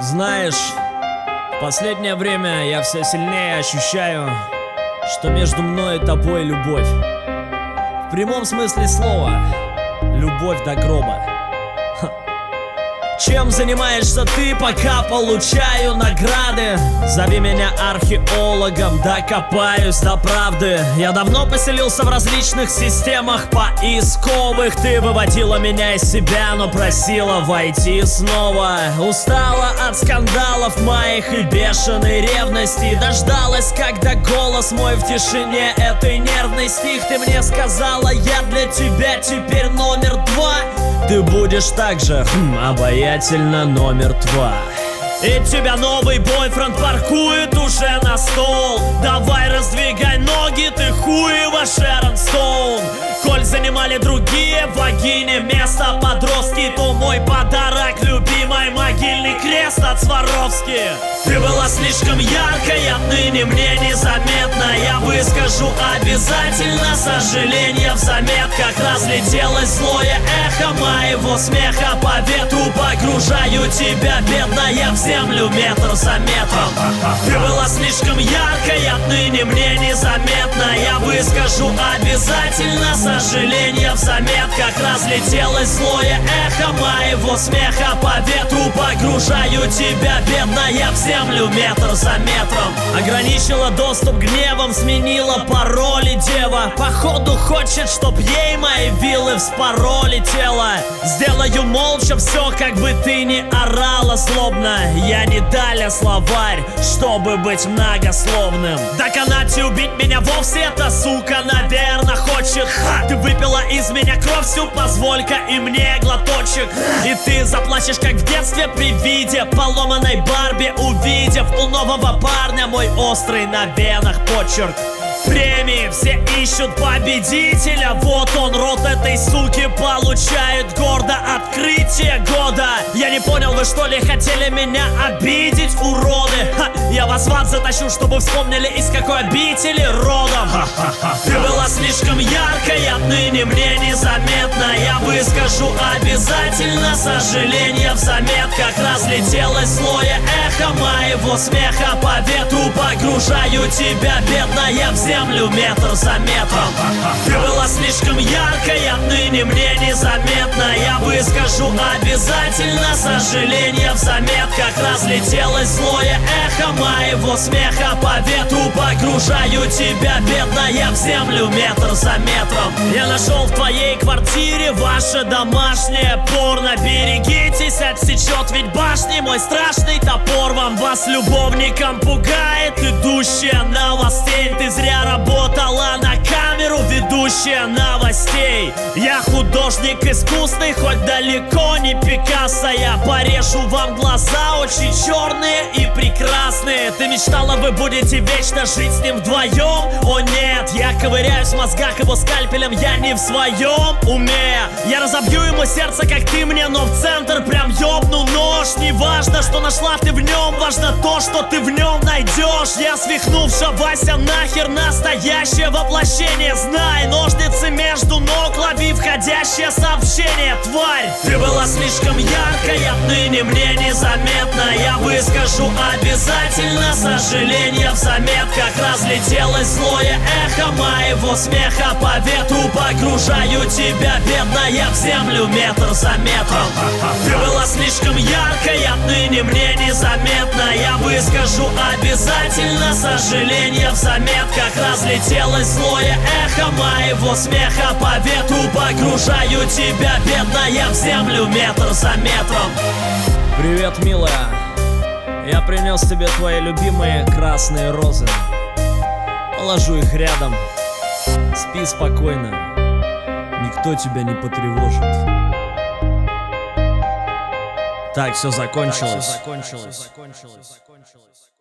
Знаешь, в последнее время я все сильнее ощущаю, что между мной и тобой любовь. В прямом смысле слова, любовь до гроба. Чем занимаешься ты, пока получаю награды? Зови меня археологом, докопаюсь до правды. Я давно поселился в различных системах поисковых. Ты выводила меня из себя, но просила войти снова. Устала от скандалов моих и бешеной ревности. Дождалась, когда голос мой в тишине этой нервный стих. Ты мне сказала, я для тебя теперь номер 2. Ты будешь так же обаятельно номер 2. И тебя новый бойфренд паркует уже на стол. Давай раздвигай ноги, ты хуева Шерон Стоун. Коль занимали другие богини место подростки, то мой подарок любимой могильный крест от Сваровски. Ты была слишком яркой, отныне мне незаметно. Я выскажу обязательно сожаление в заметках. Разлетелось злое эхо моего смеха по ветру. Погружаю тебя, бедная, в землю метр за метром. Ты была слишком яркой, отныне мне незаметно. Я выскажу обязательно сожаление в заметках. Разлетелось злое эхо моего смеха по ветру. Погружаю тебя, бедная, в землю метр за метром. Ограничила доступ гневом, сменила пароли дева. Походу хочет, чтоб ей мои вилы вспороли тело. Сделаю молча все, как бы ты ни орала злобно. Я не Даля словарь, чтобы быть многословным. Доконать и убить меня вовсе эта сука, наверно, хочет. Ты выпила из меня кровь всю, позволь-ка и мне глоточек. И ты заплачешь, как в детстве при виде поломанной Барби, увидев у нового парня мой острый на венах почерк. Премии все ищут победителя. Вот он, рот этой суки получает гордо открытие года. Я не понял, вы что ли хотели меня обидеть, уроды? Я вас в ад затащу, чтобы вспомнили, из какой обители родом. Ты была слишком яркой, отныне мне незаметно. Я выскажу обязательно сожаление в заметках. Разлетелось злое эхо моего смеха по ветру. Погружаю тебя, бедная, в землю метр за метром. Ты была слишком яркой, отныне мне незаметно. Я выскажу обязательно сожаление в заметках. Разлетелось злое эхо моего смеха по ветру. Погружаю тебя, бедная, в землю метр за метром. Я нашел в твоей квартире ваше домашнее порно. Берегитесь, отсечет ведь башни мой страшный топор. Вам вас любовником пугает идущая новостей. Ты зря работала на камеру, ведущая новостей. Я художник искусный, хоть далеко не Пикассо. Я порежу вам глаза, очень черные и прекрасные. Ты мечтала, вы будете вечно жить с ним вдвоем? О нет, я ковыряюсь в мозгах его скальпелем, я не в своем уме. Я разобью ему сердце, как ты мне, но в центр прям ёбну нож. Не важно, что нашла ты в нем, важно то, что ты в нем найдешь. Я свихнувшегося нахер настоящее воплощение. Знай, ножницы между ног, лови входящее сообщение, тварь. Ты была слишком яркой, отныне мне незаметно. Я выскажу обязательно сожаление в заметках. Разлетелось злое эхо моего смеха по ветру. Погружаю тебя, бедная, в землю метр за метром. Ты была слишком яркой, отныне мне незаметно. Я выскажу обязательно сожаление в заметках. Разлетелось злое эхо моего смеха по ветру. Погружаю тебя, бедная, в землю метр за метром. Привет, милая. Я принес тебе твои любимые красные розы. Положу их рядом. Спи спокойно. Никто тебя не потревожит. Так, все закончилось.